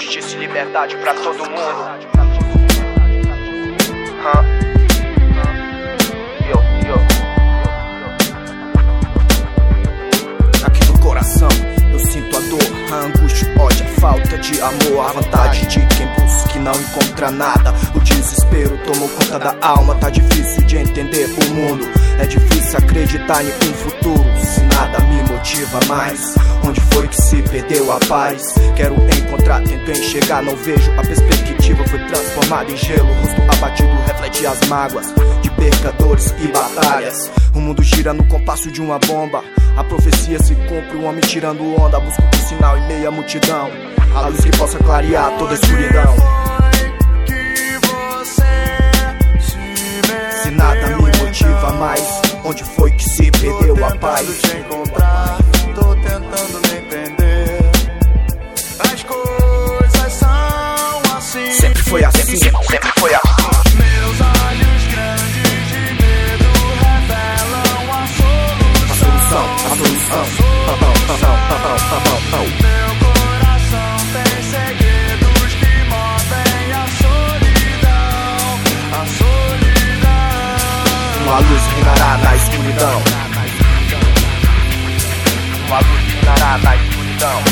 justiça e liberdade pra todo mundo. Aqui no coração eu sinto a dor, a angústia, o ódio, a falta de amor, a vontade de quem busca e não encontra nada. O desespero tomou conta da alma, tá difícil de entender o mundo. É difícil acreditar em um futuro se nada me motiva mais. Onde foi que se perdeu a paz? Quero encontrar, tento enxergar, não vejo. A perspectiva foi transformada em gelo. O rosto abatido reflete as mágoas de pecadores e batalhas. O mundo gira no compasso de uma bomba. A profecia se cumpre, o homem tirando onda. Busco um sinal em meio à multidão, a luz que possa clarear toda a escuridão. Se nada me motiva mais, onde foi que se perdeu a paz? Te encontrar, tô tentando me entender. As coisas são assim. Sempre foi assim, sempre foi assim. Meus olhos grandes de medo revelam a solução. A solução. Meu coração tem segredos que movem a solidão. A solidão. Uma luz reinará na escuridão. Uma luz reinará na escuridão.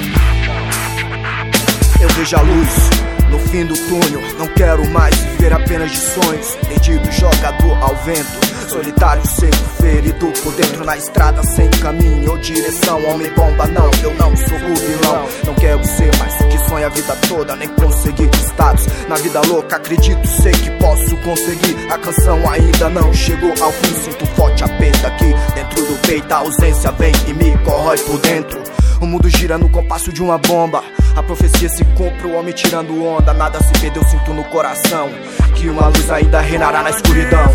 Eu vejo a luz no fim do túnel. Não quero mais viver apenas de sonhos. Perdido, jogador ao vento. Solitário, seco, ferido por dentro na estrada, sem caminho ou direção. Homem bomba, não, eu não sou o vilão. Não quero ser mais o que sonha a vida toda, nem conseguir status na vida louca. Acredito, sei que posso conseguir. A canção ainda não chegou ao fim. Sinto forte aperto aqui dentro do peito. A ausência vem e me corrói por dentro. O mundo gira no compasso de uma bomba. A profecia se cumpre, o homem tirando onda. Nada se perdeu, sinto no coração que uma luz ainda reinará na escuridão.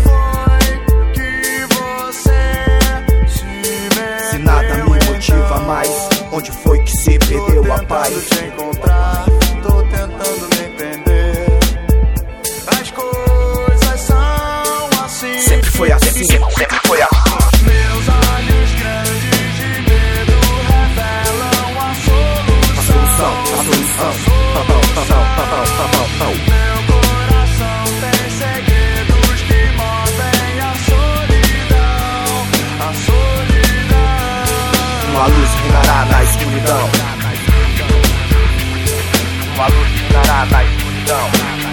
Se nada me motiva mais, onde foi que se perdeu a paz? Te encontrar, tô tentando me entender. As coisas são assim. Sempre foi assim, sempre foi assim. Meus olhos grandes de medo revelam a solução. A solução. Meu coração tem segredos que movem a solidão. A solidão. Uma luz reinará na escuridão. Uma luz reinará na escuridão.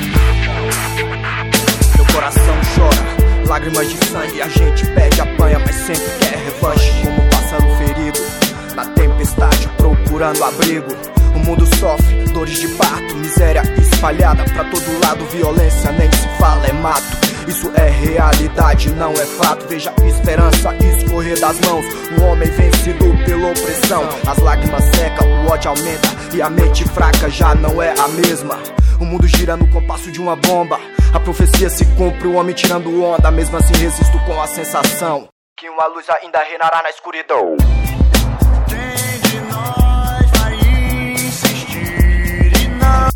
Meu coração chora, lágrimas de sangue. A gente pede, apanha, mas sempre quer revanche. Como um pássaro ferido na tempestade, procurando abrigo. O mundo sofre dores de parto, miséria espalhada pra todo lado. Violência nem se fala, é mato. Isso é realidade, não é fato. Veja a esperança escorrer das mãos. Um homem vencido pela opressão. As lágrimas secam, o ódio aumenta e a mente fraca já não é a mesma. O mundo gira no compasso de uma bomba. A profecia se cumpre, o homem tirando onda. Mesmo assim resisto com a sensação que uma luz ainda reinará na escuridão. Quem de nós vai insistir e não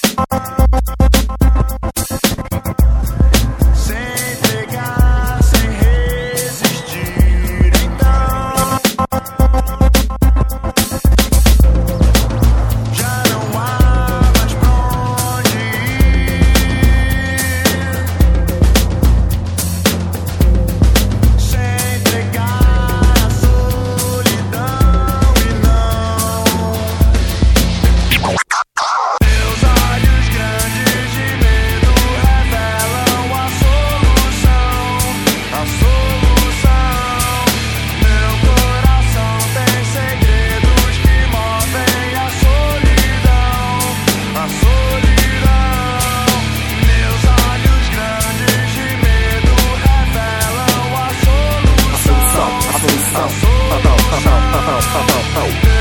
se entregar, sem resistir? Então já não há mais pra onde ir. Se entregar à solidão e não. Meus olhos grandes de medo revelam a solução. A solução. Meu coração tem segredos que movem a solidão. A solidão. Meus olhos grandes de medo revelam a solução. A solução. A solução.